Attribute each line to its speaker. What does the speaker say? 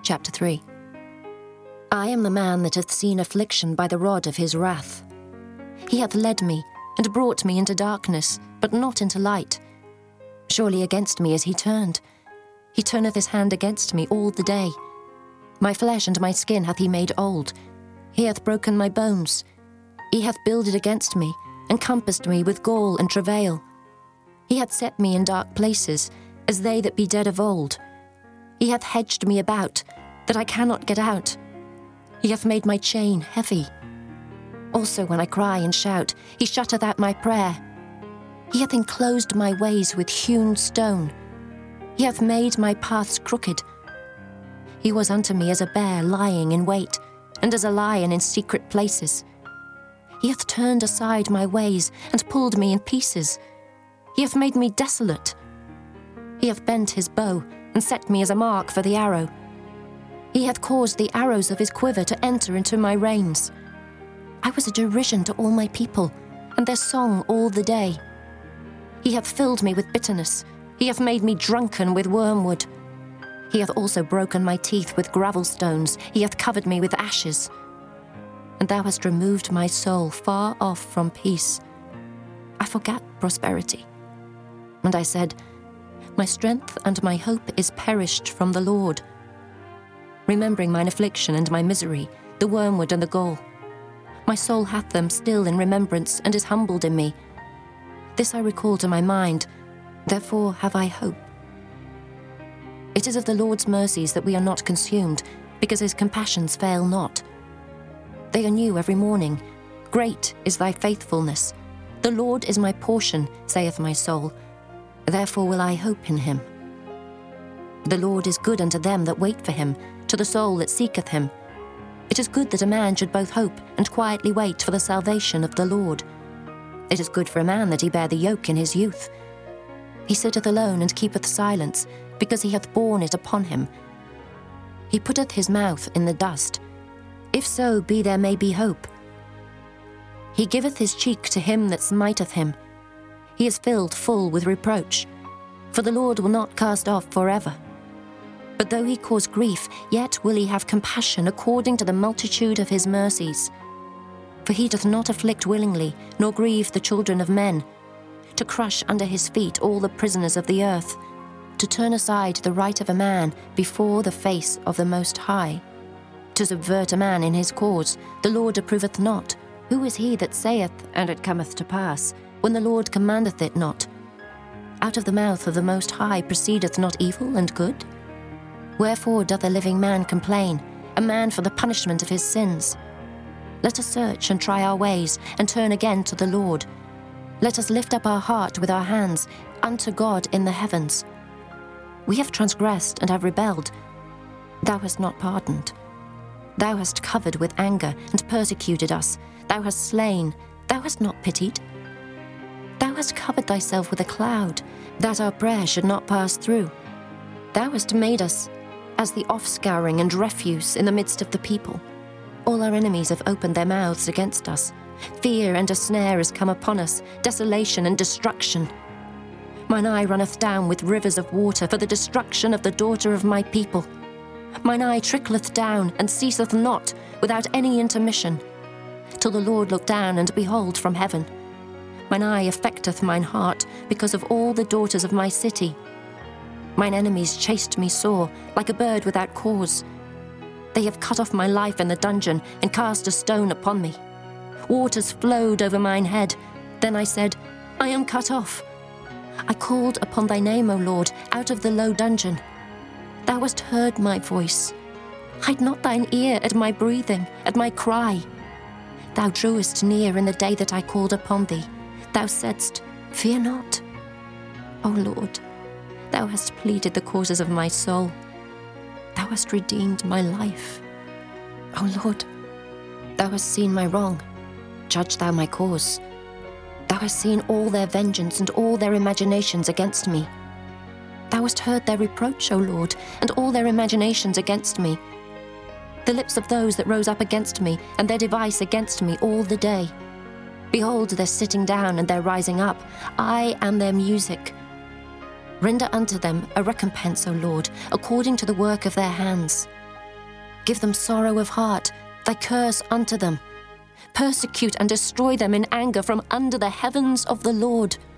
Speaker 1: Chapter 3. I am the man that hath seen affliction by the rod of his wrath. He hath led me, and brought me into darkness, but not into light. Surely against me is he turned. He turneth his hand against me all the day. My flesh and my skin hath he made old. He hath broken my bones. He hath builded against me, and compassed me with gall and travail. He hath set me in dark places, as they that be dead of old. He hath hedged me about, that I cannot get out. He hath made my chain heavy. Also when I cry and shout, he shutteth out my prayer. He hath enclosed my ways with hewn stone. He hath made my paths crooked. He was unto me as a bear lying in wait, and as a lion in secret places. He hath turned aside my ways, and pulled me in pieces. He hath made me desolate. He hath bent his bow, and set me as a mark for the arrow. He hath caused the arrows of his quiver to enter into my reins. I was a derision to all my people, and their song all the day. He hath filled me with bitterness. He hath made me drunken with wormwood. He hath also broken my teeth with gravel stones. He hath covered me with ashes. And thou hast removed my soul far off from peace. I forgat prosperity. And I said, my strength and my hope is perished from the Lord. Remembering mine affliction and my misery, the wormwood and the gall. My soul hath them still in remembrance, and is humbled in me. This I recall to my mind, therefore have I hope. It is of the Lord's mercies that we are not consumed, because his compassions fail not. They are new every morning. Great is thy faithfulness. The Lord is my portion, saith my soul. Therefore will I hope in him. The Lord is good unto them that wait for him, to the soul that seeketh him. It is good that a man should both hope and quietly wait for the salvation of the Lord. It is good for a man that he bear the yoke in his youth. He sitteth alone and keepeth silence, because he hath borne it upon him. He putteth his mouth in the dust. If so be there may be hope. He giveth his cheek to him that smiteth him. He is filled full with reproach. For the Lord will not cast off forever. But though he cause grief, yet will he have compassion according to the multitude of his mercies. For he doth not afflict willingly, nor grieve the children of men, to crush under his feet all the prisoners of the earth, to turn aside the right of a man before the face of the Most High, to subvert a man in his cause, the Lord approveth not. Who is he that saith, and it cometh to pass, when the Lord commandeth it not? Out of the mouth of the Most High proceedeth not evil and good? Wherefore doth a living man complain, a man for the punishment of his sins? Let us search and try our ways, and turn again to the Lord. Let us lift up our heart with our hands unto God in the heavens. We have transgressed and have rebelled. Thou hast not pardoned. Thou hast covered with anger and persecuted us. Thou hast slain. Thou hast not pitied. Thou hast covered thyself with a cloud, that our prayer should not pass through. Thou hast made us as the offscouring and refuse in the midst of the people. All our enemies have opened their mouths against us. Fear and a snare is come upon us, desolation and destruction. Mine eye runneth down with rivers of water for the destruction of the daughter of my people. Mine eye trickleth down and ceaseth not without any intermission, till the Lord look down and behold from heaven. Mine eye affecteth mine heart because of all the daughters of my city. Mine enemies chased me sore, like a bird without cause. They have cut off my life in the dungeon, and cast a stone upon me. Waters flowed over mine head. Then I said, I am cut off. I called upon thy name, O Lord, out of the low dungeon. Thou hast heard my voice. Hide not thine ear at my breathing, at my cry. Thou drewest near in the day that I called upon thee. Thou saidst, fear not. O Lord, thou hast pleaded the causes of my soul. Thou hast redeemed my life. O Lord, thou hast seen my wrong. Judge thou my cause. Thou hast seen all their vengeance and all their imaginations against me. Thou hast heard their reproach, O Lord, and all their imaginations against me. The lips of those that rose up against me, and their device against me all the day. Behold their sitting down and their rising up. I am their music. Render unto them a recompense, O Lord, according to the work of their hands. give them sorrow of heart, thy curse unto them. Persecute and destroy them in anger from under the heavens of the Lord.